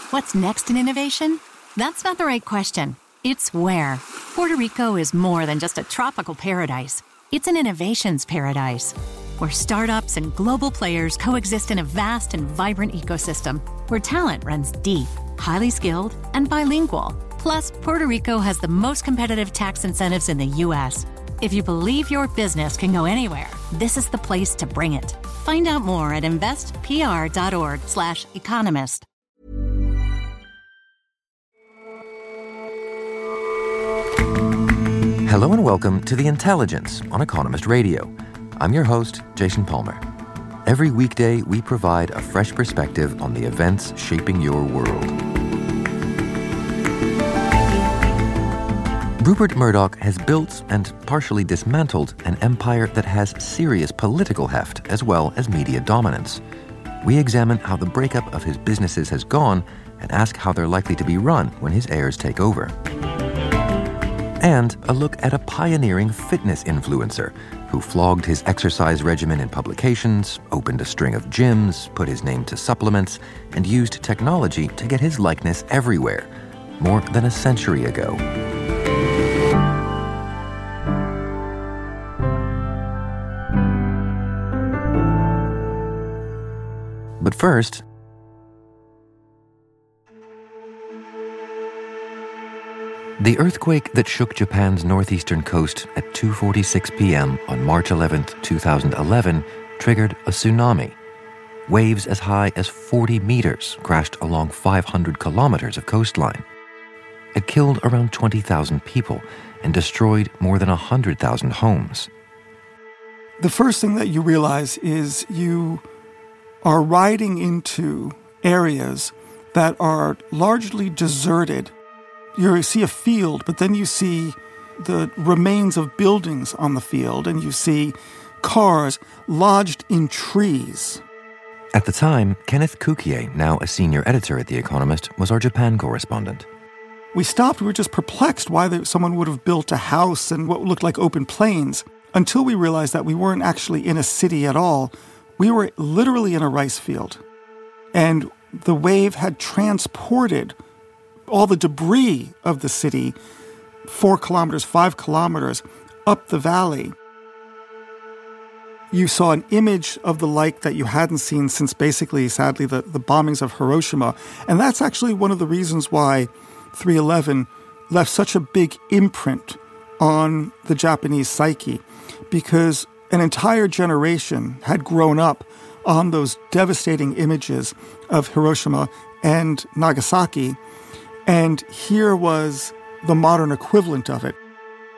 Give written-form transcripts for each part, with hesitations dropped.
What's next in innovation? That's not the right question. It's where. Puerto Rico is more than just a tropical paradise. It's an innovations paradise, where startups and global players coexist in a vast and vibrant ecosystem, where talent runs deep, highly skilled, and bilingual. Plus, Puerto Rico has the most competitive tax incentives in the U.S. If you believe your business can go anywhere, this is the place to bring it. Find out more at investpr.org/economist. Hello and welcome to The Intelligence on Economist Radio. I'm your host, Jason Palmer. Every weekday, we provide a fresh perspective on the events shaping your world. Rupert Murdoch has built and partially dismantled an empire that has serious political heft as well as media dominance. We examine how the breakup of his businesses has gone and ask how they're likely to be run when his heirs take over. And a look at a pioneering fitness influencer who flogged his exercise regimen in publications, opened a string of gyms, put his name to supplements, and used technology to get his likeness everywhere, more than a century ago. But first, the earthquake that shook Japan's northeastern coast at 2:46 p.m. on March 11, 2011, triggered a tsunami. Waves as high as 40 meters crashed along 500 kilometers of coastline. It killed around 20,000 people and destroyed more than 100,000 homes. The first thing that you realize is you are riding into areas that are largely deserted. You see a field, but then you see the remains of buildings on the field, and you see cars lodged in trees. At the time, Kenneth Cukier, now a senior editor at The Economist, was our Japan correspondent. We stopped. We were just perplexed why someone would have built a house and what looked like open plains, until we realized that we weren't actually in a city at all. We were literally in a rice field. And the wave had transported all the debris of the city 4 kilometers, 5 kilometers up the valley. You saw an image of the like that you hadn't seen since basically, sadly, the bombings of Hiroshima. And that's actually one of the reasons why 3/11 left such a big imprint on the Japanese psyche, because an entire generation had grown up on those devastating images of Hiroshima and Nagasaki. And here was the modern equivalent of it.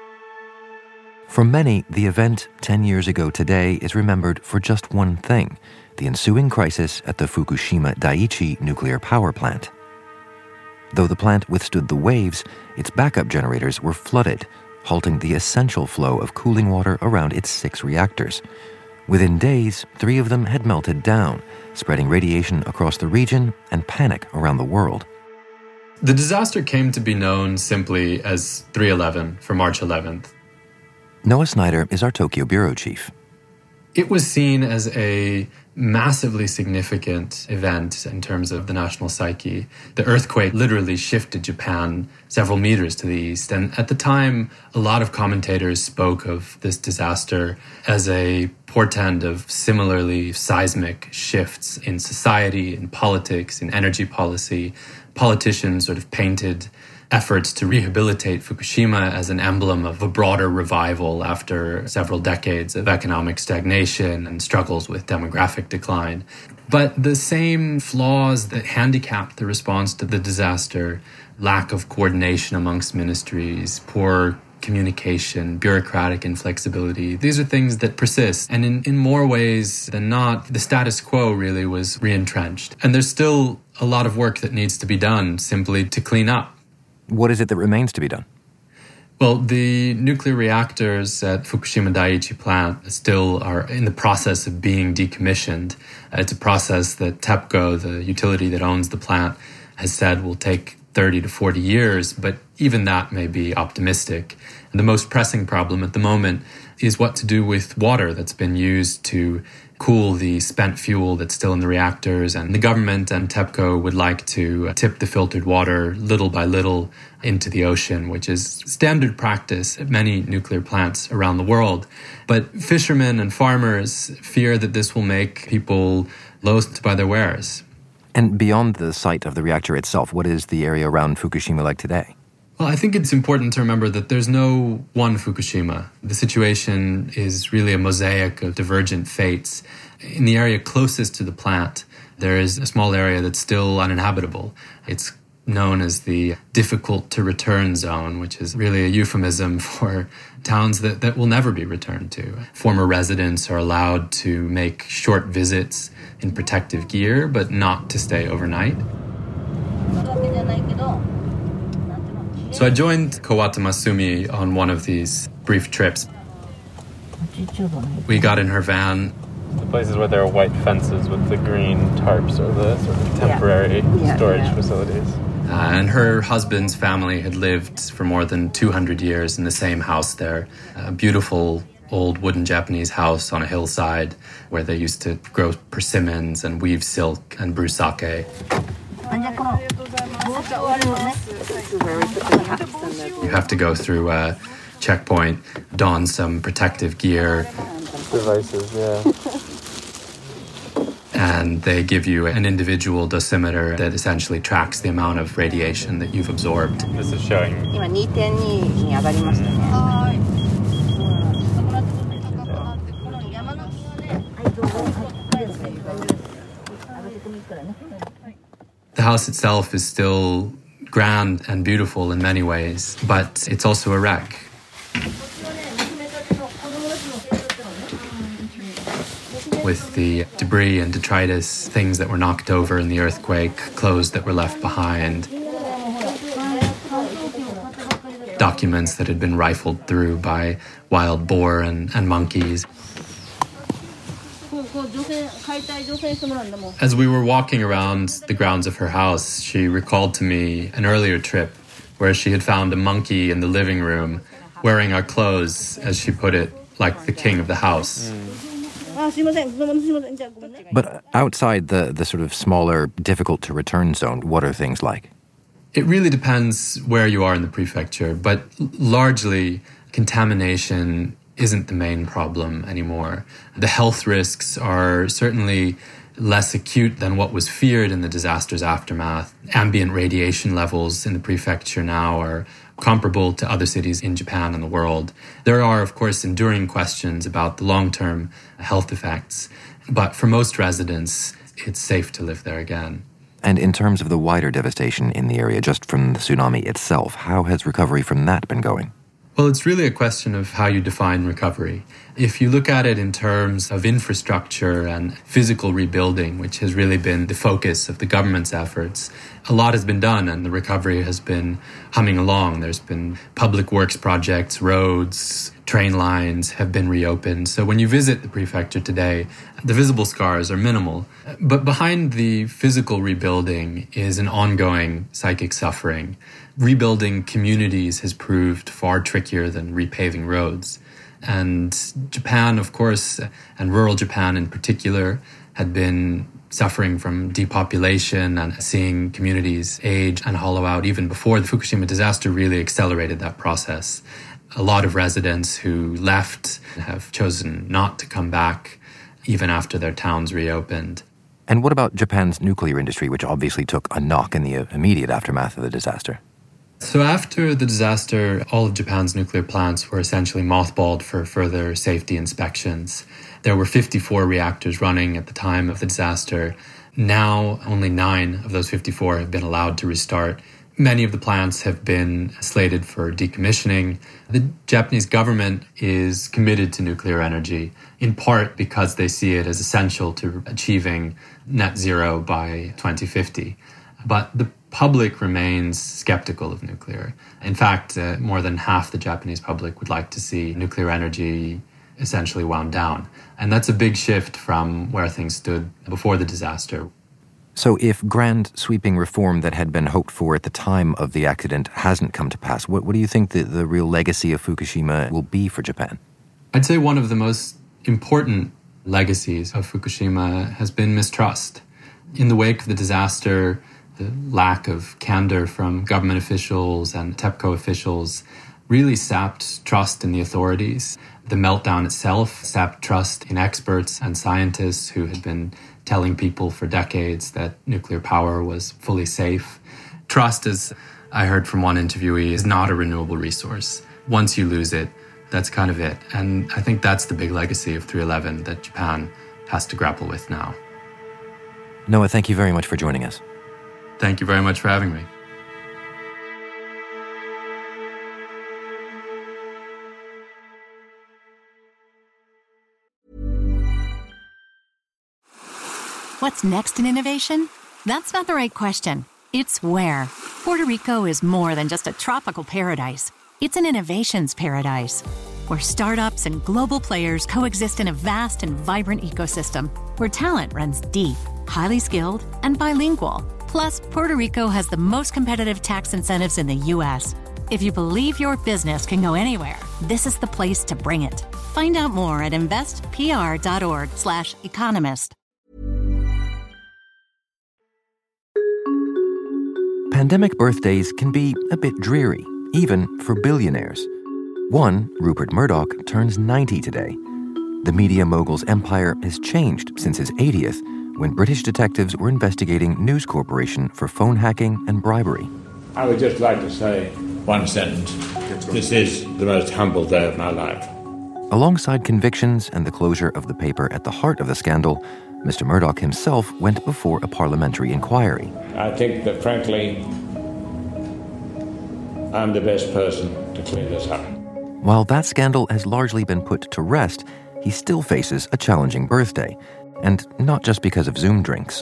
For many, the event 10 years ago today is remembered for just one thing: the ensuing crisis at the Fukushima Daiichi nuclear power plant. Though the plant withstood the waves, its backup generators were flooded, halting the essential flow of cooling water around its 6 reactors. Within days, 3 of them had melted down, spreading radiation across the region and panic around the world. The disaster came to be known simply as 3/11 for March 11th. Noah Snyder is our Tokyo bureau chief. It was seen as a massively significant event in terms of the national psyche. The earthquake literally shifted Japan several meters to the east. And at the time, a lot of commentators spoke of this disaster as a portend of similarly seismic shifts in society, in politics, in energy policy. Politicians sort of painted efforts to rehabilitate Fukushima as an emblem of a broader revival after several decades of economic stagnation and struggles with demographic decline. But the same flaws that handicapped the response to the disaster, lack of coordination amongst ministries, poor communication, bureaucratic inflexibility, these are things that persist. And in more ways than not, the status quo really was re-entrenched. And there's still a lot of work that needs to be done simply to clean up. What is it that remains to be done? Well, the nuclear reactors at Fukushima Daiichi plant still are in the process of being decommissioned. It's a process that TEPCO, the utility that owns the plant, has said will take 30 to 40 years, but even that may be optimistic. And the most pressing problem at the moment is what to do with water that's been used to cool the spent fuel that's still in the reactors. And the government and TEPCO would like to tip the filtered water little by little into the ocean, which is standard practice at many nuclear plants around the world. But fishermen and farmers fear that this will make people loath to buy their wares. And beyond the site of the reactor itself, what is the area around Fukushima like today? Well, I think it's important to remember that there's no one Fukushima. The situation is really a mosaic of divergent fates. In the area closest to the plant, there is a small area that's still uninhabitable. It's known as the difficult-to-return zone, which is really a euphemism for towns that will never be returned to. Former residents are allowed to make short visits in protective gear, but not to stay overnight. So I joined Kawata Masumi on one of these brief trips. We got in her van. The places where there are white fences with the green tarps or the sort of temporary storage facilities. And her husband's family had lived for more than 200 years in the same house there. A beautiful old wooden Japanese house on a hillside where they used to grow persimmons and weave silk and brew sake. You have to go through a checkpoint, don some protective gear. Devices, And they give you an individual dosimeter that essentially tracks the amount of radiation that you've absorbed. This is showing. The house itself is still grand and beautiful in many ways, but it's also a wreck. With the debris and detritus, things that were knocked over in the earthquake, clothes that were left behind, documents that had been rifled through by wild boar and monkeys. As we were walking around the grounds of her house, she recalled to me an earlier trip where she had found a monkey in the living room wearing our clothes, as she put it, like the king of the house. But outside the sort of smaller, difficult-to-return zone, what are things like? It really depends where you are in the prefecture, but largely contamination isn't the main problem anymore. The health risks are certainly less acute than what was feared in the disaster's aftermath. Ambient radiation levels in the prefecture now are comparable to other cities in Japan and the world. There are, of course, enduring questions about the long-term health effects, but for most residents, it's safe to live there again. And in terms of the wider devastation in the area just from the tsunami itself, how has recovery from that been going? Well, it's really a question of how you define recovery. If you look at it in terms of infrastructure and physical rebuilding, which has really been the focus of the government's efforts, a lot has been done and the recovery has been humming along. There's been public works projects, roads, train lines have been reopened. So when you visit the prefecture today, the visible scars are minimal. But behind the physical rebuilding is an ongoing psychic suffering. Rebuilding communities has proved far trickier than repaving roads. And Japan, of course, and rural Japan in particular, had been suffering from depopulation and seeing communities age and hollow out even before the Fukushima disaster really accelerated that process. A lot of residents who left have chosen not to come back even after their towns reopened. And what about Japan's nuclear industry, which obviously took a knock in the immediate aftermath of the disaster? So after the disaster, all of Japan's nuclear plants were essentially mothballed for further safety inspections. There were 54 reactors running at the time of the disaster. Now, only 9 of those 54 have been allowed to restart. Many of the plants have been slated for decommissioning. The Japanese government is committed to nuclear energy, in part because they see it as essential to achieving net zero by 2050. But the public remains skeptical of nuclear. In fact, more than half the Japanese public would like to see nuclear energy essentially wound down. And that's a big shift from where things stood before the disaster. So if grand sweeping reform that had been hoped for at the time of the accident hasn't come to pass, what do you think the real legacy of Fukushima will be for Japan? I'd say one of the most important legacies of Fukushima has been mistrust. In the wake of the disaster, the lack of candor from government officials and TEPCO officials really sapped trust in the authorities. The meltdown itself sapped trust in experts and scientists who had been telling people for decades that nuclear power was fully safe. Trust, as I heard from one interviewee, is not a renewable resource. Once you lose it, that's kind of it. And I think that's the big legacy of 311 that Japan has to grapple with now. Noah, thank you very much for joining us. Thank you very much for having me. What's next in innovation? That's not the right question. It's where. Puerto Rico is more than just a tropical paradise. It's an innovations paradise, where startups and global players coexist in a vast and vibrant ecosystem, where talent runs deep, highly skilled, and bilingual. Plus, Puerto Rico has the most competitive tax incentives in the U.S. If you believe your business can go anywhere, this is the place to bring it. Find out more at investpr.org/economist. Pandemic birthdays can be a bit dreary, even for billionaires. One, Rupert Murdoch, turns 90 today. The media mogul's empire has changed since his 80th, when British detectives were investigating News Corporation for phone hacking and bribery. I would just like to say one sentence. This is the most humble day of my life. Alongside convictions and the closure of the paper at the heart of the scandal, Mr. Murdoch himself went before a parliamentary inquiry. I think that, frankly, I'm the best person to clean this up. While that scandal has largely been put to rest, he still faces a challenging birthday, and not just because of Zoom drinks.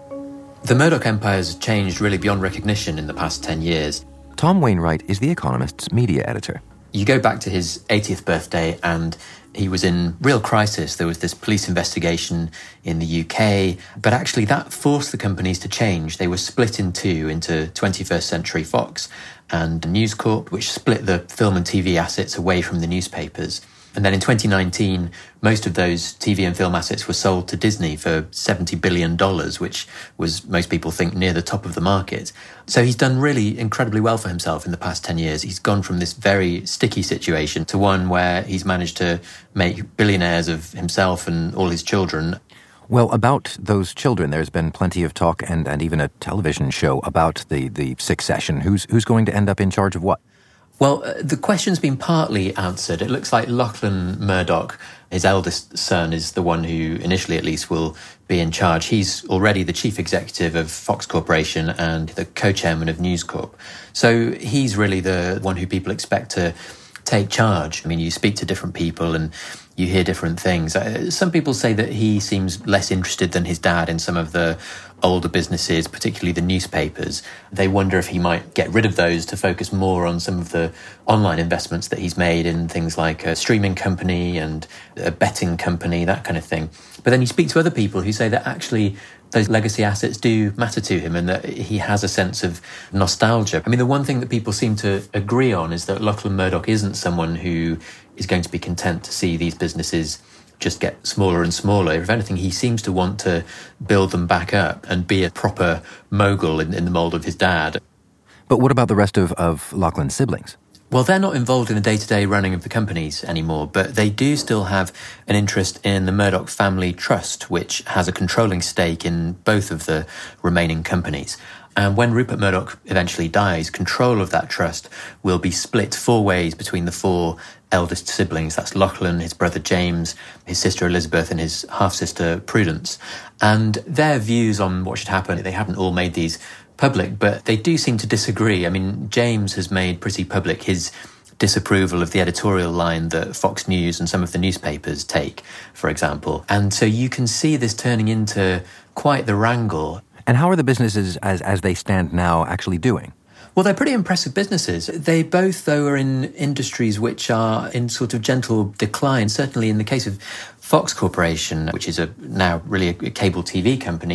The Murdoch empire has changed really beyond recognition in the past 10 years. Tom Wainwright is The Economist's media editor. You go back to his 80th birthday and he was in real crisis. There was this police investigation in the UK, but actually that forced the companies to change. They were split in two, into 21st Century Fox and News Corp, which split the film and TV assets away from the newspapers. And then in 2019, most of those TV and film assets were sold to Disney for $70 billion, which was, most people think, near the top of the market. So he's done really incredibly well for himself in the past 10 years. He's gone from this very sticky situation to one where he's managed to make billionaires of himself and all his children. Well, about those children, there's been plenty of talk and even a television show about the succession. Who's going to end up in charge of what? Well, the question's been partly answered. It looks like Lachlan Murdoch, his eldest son, is the one who initially at least will be in charge. He's already the chief executive of Fox Corporation and the co-chairman of News Corp. So he's really the one who people expect to take charge. I mean, you speak to different people and you hear different things. Some people say that he seems less interested than his dad in some of the older businesses, particularly the newspapers. They wonder if he might get rid of those to focus more on some of the online investments that he's made in things like a streaming company and a betting company, that kind of thing. But then you speak to other people who say that actually those legacy assets do matter to him and that he has a sense of nostalgia. I mean, the one thing that people seem to agree on is that Lachlan Murdoch isn't someone who is going to be content to see these businesses just get smaller and smaller. If anything, he seems to want to build them back up and be a proper mogul in the mould of his dad. But what about the rest of Lachlan's siblings? Well, they're not involved in the day-to-day running of the companies anymore, but they do still have an interest in the Murdoch Family Trust, which has a controlling stake in both of the remaining companies. And when Rupert Murdoch eventually dies, control of that trust will be split 4 ways between the 4 eldest siblings. That's Lachlan, his brother James, his sister Elizabeth, and his half-sister Prudence. And their views on what should happen, they haven't all made these public, but they do seem to disagree. I mean, James has made pretty public his disapproval of the editorial line that Fox News and some of the newspapers take, for example. And so you can see this turning into quite the wrangle. And how are the businesses, as they stand now, actually doing? Well, they're pretty impressive businesses. They both, though, are in industries which are in sort of gentle decline. Certainly in the case of Fox Corporation, which is now really a cable TV company,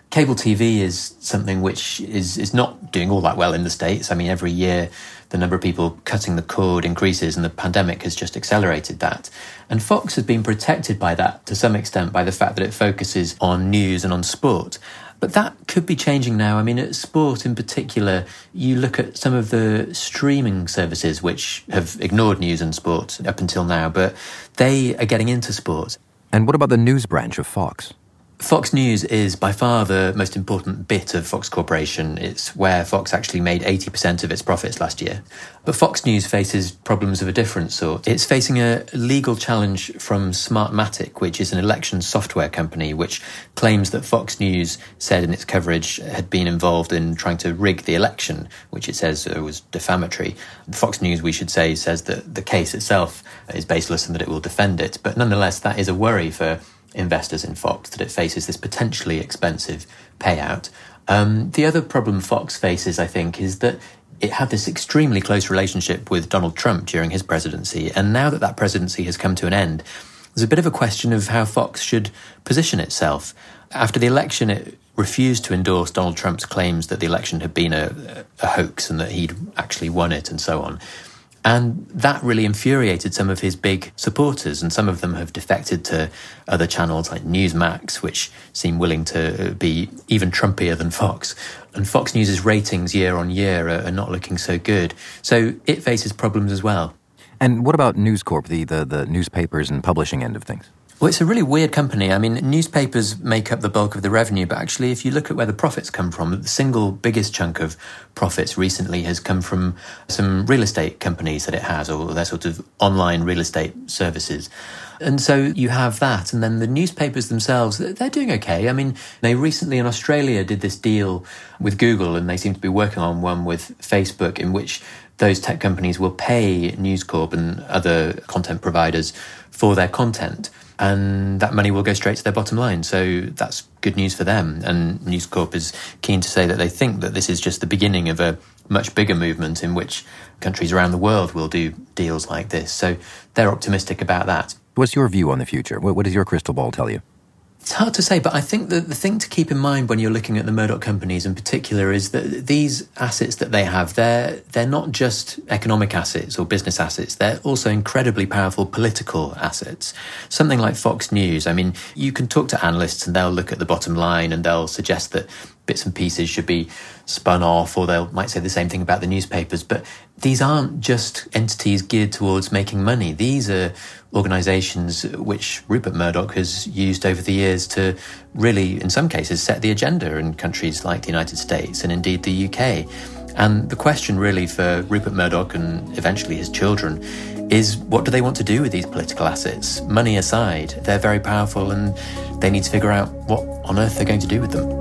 Cable TV is something which is not doing all that well in the States. I mean, every year the number of people cutting the cord increases, and the pandemic has just accelerated that. And Fox has been protected by that to some extent by the fact that it focuses on news and on sport. But that could be changing now. I mean, at sport in particular, you look at some of the streaming services which have ignored news and sport up until now, but they are getting into sport. And what about the news branch of Fox? Fox News is by far the most important bit of Fox Corporation. It's where Fox actually made 80% of its profits last year. But Fox News faces problems of a different sort. It's facing a legal challenge from Smartmatic, which is an election software company, which claims that Fox News said in its coverage had been involved in trying to rig the election, which it says was defamatory. Fox News, we should say, says that the case itself is baseless and that it will defend it. But nonetheless, that is a worry for investors in Fox, that it faces this potentially expensive payout. The other problem Fox faces, I think, is that it had this extremely close relationship with Donald Trump during his presidency. And now that that presidency has come to an end, there's a bit of a question of how Fox should position itself. After the election, it refused to endorse Donald Trump's claims that the election had been a hoax and that he'd actually won it and so on. And that really infuriated some of his big supporters, and some of them have defected to other channels like Newsmax, which seem willing to be even Trumpier than Fox. And Fox News' ratings year on year are not looking so good. So it faces problems as well. And what about News Corp, the newspapers and publishing end of things? Well, it's a really weird company. I mean, newspapers make up the bulk of the revenue, but actually, if you look at where the profits come from, the single biggest chunk of profits recently has come from some real estate companies that it has, or their sort of online real estate services. And so you have that. And then the newspapers themselves, they're doing okay. I mean, they recently in Australia did this deal with Google, and they seem to be working on one with Facebook in which those tech companies will pay News Corp and other content providers for their content. And that money will go straight to their bottom line. So that's good news for them. And News Corp is keen to say that they think that this is just the beginning of a much bigger movement in which countries around the world will do deals like this. So they're optimistic about that. What's your view on the future? What does your crystal ball tell you? It's hard to say, but I think that the thing to keep in mind when you're looking at the Murdoch companies in particular is that these assets that they have, they're not just economic assets or business assets. They're also incredibly powerful political assets. Something like Fox News. I mean, you can talk to analysts and they'll look at the bottom line and they'll suggest that bits and pieces should be spun off, or they might say the same thing about the newspapers. But these aren't just entities geared towards making money. These are organisations which Rupert Murdoch has used over the years to really, in some cases, set the agenda in countries like the United States and indeed the UK. And the question really for Rupert Murdoch and eventually his children is, what do they want to do with these political assets? Money aside, they're very powerful and they need to figure out what on earth they're going to do with them.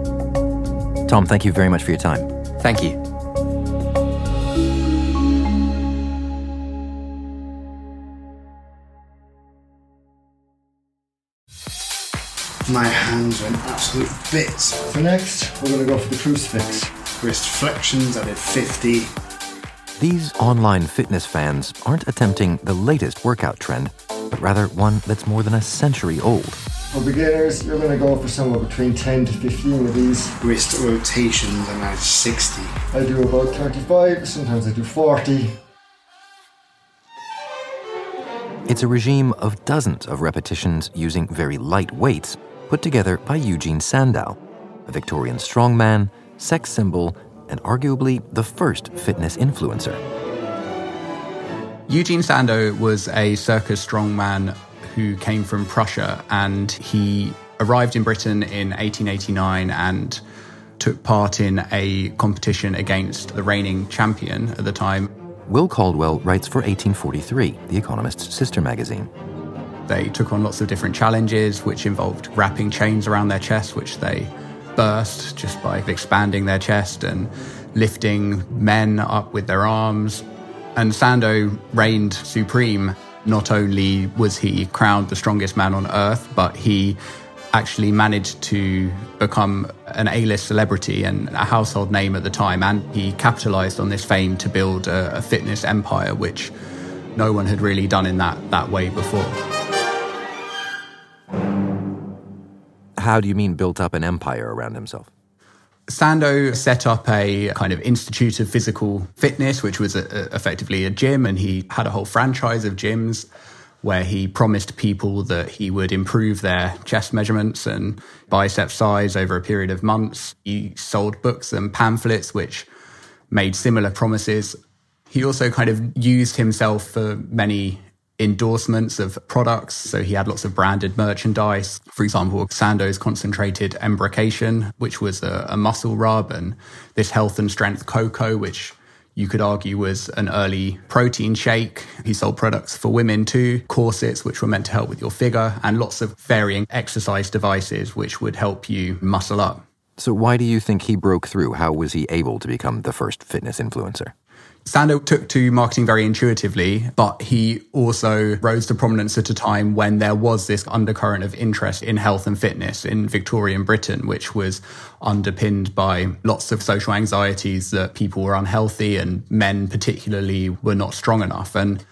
Tom, thank you very much for your time. Thank you. My hands are in absolute bits. For next, we're going to go for the crucifix. Wrist flexions, I did 50. These online fitness fans aren't attempting the latest workout trend, but rather one that's more than a century old. For beginners, you're going to go for somewhere between 10 to 15 of these. Wrist rotations, I managed 60. I do about 35, sometimes I do 40. It's a regime of dozens of repetitions using very light weights put together by Eugene Sandow, a Victorian strongman, sex symbol, and arguably the first fitness influencer. Eugene Sandow was a circus strongman who came from Prussia, and he arrived in Britain in 1889 and took part in a competition against the reigning champion at the time. Will Caldwell writes for 1843, The Economist's sister magazine. They took on lots of different challenges, which involved wrapping chains around their chest, which they burst just by expanding their chest, and lifting men up with their arms. And Sandow reigned supreme. Not only was he crowned the strongest man on earth, but he actually managed to become an A-list celebrity and a household name at the time. And he capitalized on this fame to build a fitness empire, which no one had really done in that way before. How do you mean built up an empire around himself? Sando set up a kind of Institute of Physical Fitness, which was effectively a gym, and he had a whole franchise of gyms where he promised people that he would improve their chest measurements and bicep size over a period of months. He sold books and pamphlets which made similar promises. He also kind of used himself for many endorsements of products. So he had lots of branded merchandise. For example, Sando's Concentrated Embrocation, which was a muscle rub, and this Health and Strength Cocoa, which you could argue was an early protein shake. He sold products for women too, corsets, which were meant to help with your figure, and lots of varying exercise devices, which would help you muscle up. So why do you think he broke through? How was he able to become the first fitness influencer? Sando took to marketing very intuitively, but he also rose to prominence at a time when there was this undercurrent of interest in health and fitness in Victorian Britain, which was underpinned by lots of social anxieties that people were unhealthy and men particularly were not strong enough. And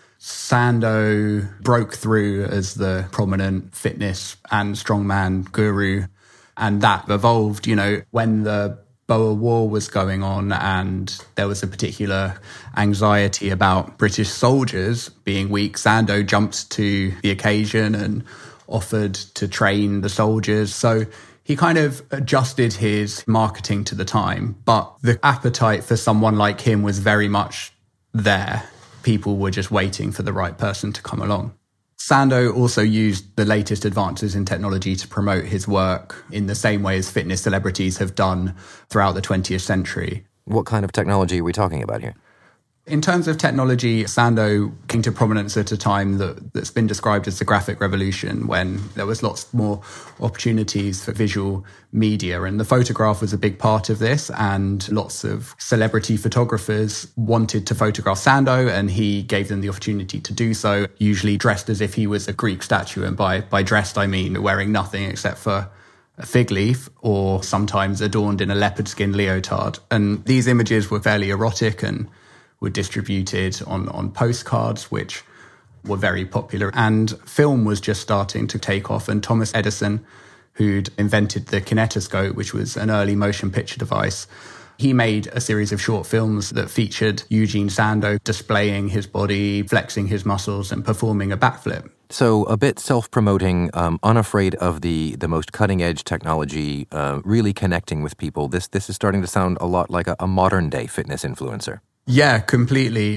Sando broke through as the prominent fitness and strongman guru. And that evolved, when the Boer War was going on and there was a particular anxiety about British soldiers being weak. Sando jumped to the occasion and offered to train the soldiers. So he kind of adjusted his marketing to the time, but the appetite for someone like him was very much there. People were just waiting for the right person to come along. Sando also used the latest advances in technology to promote his work in the same way as fitness celebrities have done throughout the 20th century. What kind of technology are we talking about here? In terms of technology, Sando came to prominence at a time that's been described as the graphic revolution, when there was lots more opportunities for visual media. And the photograph was a big part of this. And lots of celebrity photographers wanted to photograph Sando, and he gave them the opportunity to do so, usually dressed as if he was a Greek statue. And by dressed, I mean wearing nothing except for a fig leaf, or sometimes adorned in a leopard skin leotard. And these images were fairly erotic and were distributed on postcards, which were very popular. And film was just starting to take off. And Thomas Edison, who'd invented the kinetoscope, which was an early motion picture device, he made a series of short films that featured Eugene Sando displaying his body, flexing his muscles, and performing a backflip. So a bit self-promoting, unafraid of the most cutting-edge technology, really connecting with people. This is starting to sound a lot like a modern-day fitness influencer. Yeah, completely.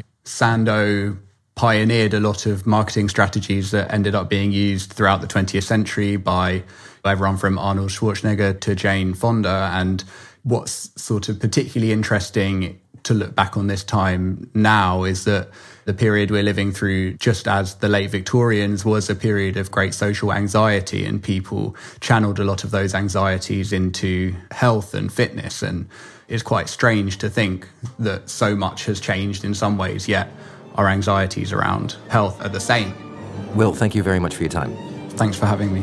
Sando pioneered a lot of marketing strategies that ended up being used throughout the 20th century by everyone from Arnold Schwarzenegger to Jane Fonda. And what's sort of particularly interesting to look back on this time now is that the period we're living through, just as the late Victorians, was a period of great social anxiety, and people channeled a lot of those anxieties into health and fitness. And it's quite strange to think that so much has changed in some ways, yet our anxieties around health are the same. Will, thank you very much for your time. Thanks for having me.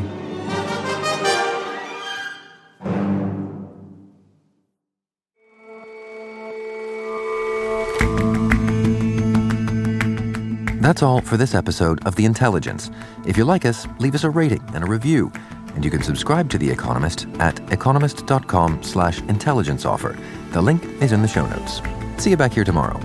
That's all for this episode of The Intelligence. If you like us, leave us a rating and a review. And you can subscribe to The Economist at economist.com/intelligence offer. The link is in the show notes. See you back here tomorrow.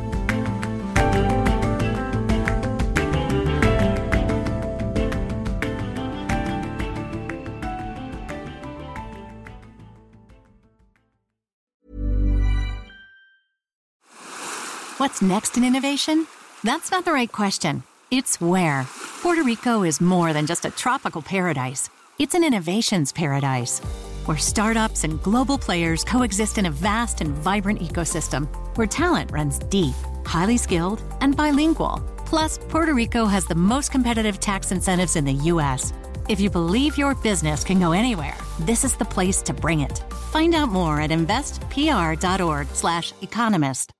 What's next in innovation? That's not the right question. It's where. Puerto Rico is more than just a tropical paradise. It's an innovations paradise, where startups and global players coexist in a vast and vibrant ecosystem, where talent runs deep, highly skilled, and bilingual. Plus, Puerto Rico has the most competitive tax incentives in the U.S. If you believe your business can go anywhere, this is the place to bring it. Find out more at investpr.org/economist.